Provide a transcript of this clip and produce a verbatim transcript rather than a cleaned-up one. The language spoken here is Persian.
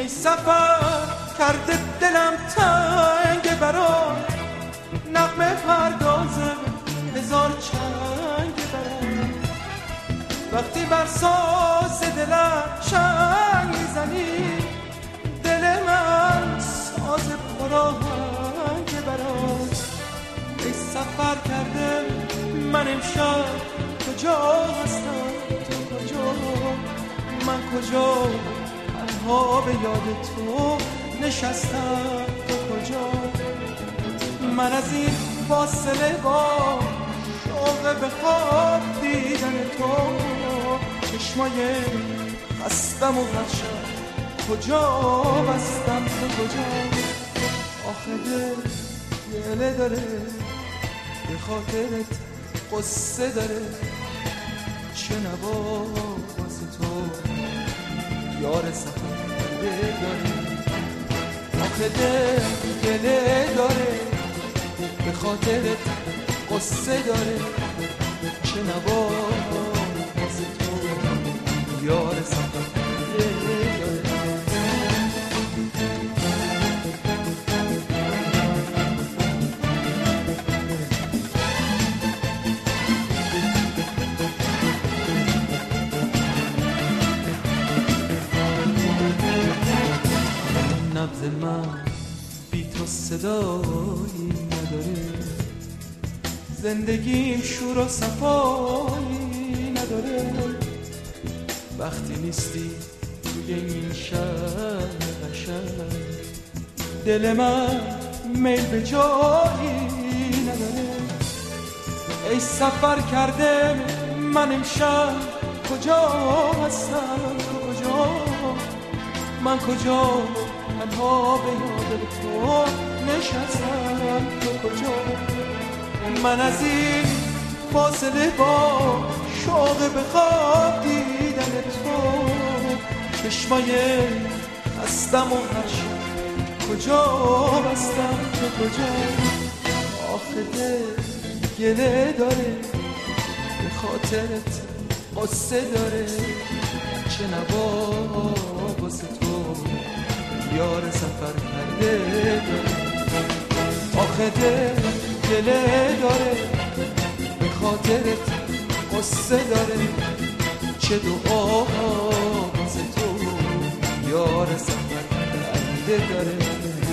سفر کرده دلم تنگ برات، نغمه پردازه هزار چنگ برات. وقتی بر ساز دلم چنگ میزنی، دل من ساز پراهنگ برات. ای سفر کرده من امشب کجا هستم، تو کجا من کجا، تنها به یاد تو نشستم، تو کجا. من از این فاصله با شوق به خواب دیدن تو، چشمای خستم و هر شب کجا بستم، تو کجا. آخه دل گله داره به خاطرت قصه داره، چه نواز تو یار سفر داره. آخه دل گله داره به خاطرت قصه داره، چه نواز تو یار سفر داره. نبض من بی تو صدایی نداره، زندگی شور و صفایی نداره. وقتی نیستی توی این شهر قشنگ، دل من میل به جایی نداره. ای سفر کرده من امشب کجا هستم، تو کجا من کجا، تنها به یاد تو نشستم، تو کجا. من از این فاصله با شوق به خواب دیدن تو، چشمای خستم و هر شب کجا بستم، تو کجا. آخه دل گله داره به خاطرت قصه داره، چه نواز تو یار سفر کرده داره. آخه دل گله داره به خاطرت قصه داره، چه دعا واسه تو یار سفر کرده داره.